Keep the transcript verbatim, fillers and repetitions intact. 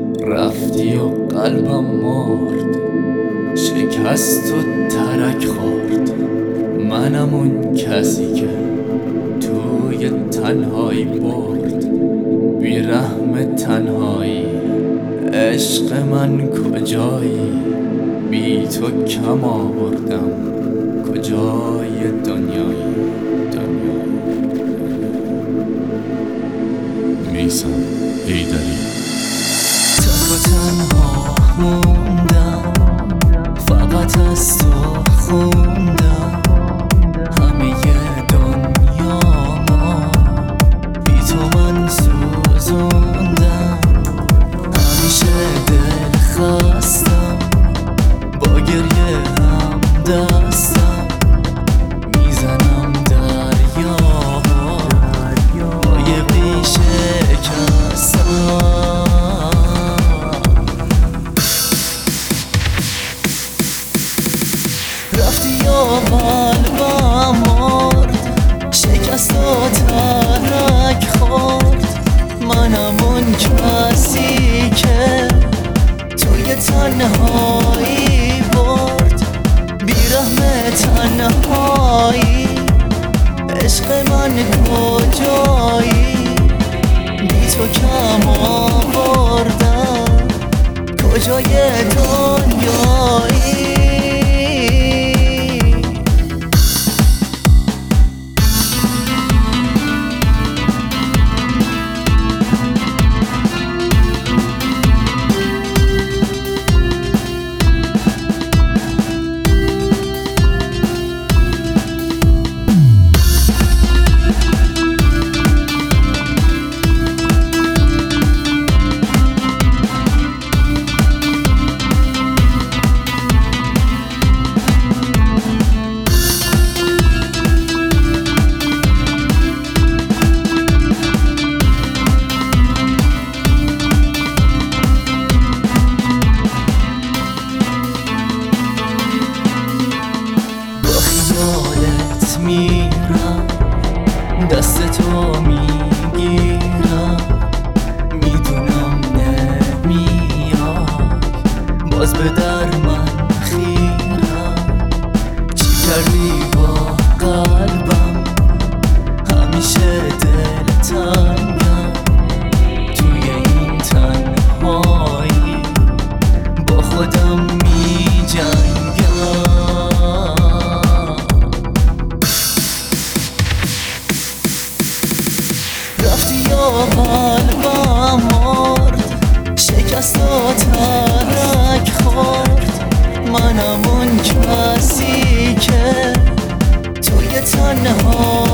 رفتی و قلبم مرد، شکست و ترک خورد. منم اون کسی که توی تنهایی برد. بیرحم تنهایی عشق من کجایی؟ بی تو کم آوردم کجای دنیایی دنیایی میثم حیدری. تک و تنها موندم، فقط از تو خوندم همه دنیامو، بی تو من سوزوندم. همیشه دل خستم، با گریه هم دستم میزنم دریا، با یه بیشه کستم. رفتی یا قلبم مرد، شکست و ترک خورد. منم اون کسی که توی تنهایی برد. بیرحم تنهایی عشق من کجایی؟ بی تو کم آوردم کجای دنیایی؟ میرم دست تو میگیرم، میدونم نمیای باز به در من خیرم. چی کردی با قلبم؟ همیشه دل تنگم توی این تنهایی، با خودم میجنگم. رفتی یا قلبم مرد، شکست و ترک خورد. منم اون کسی که توی تنها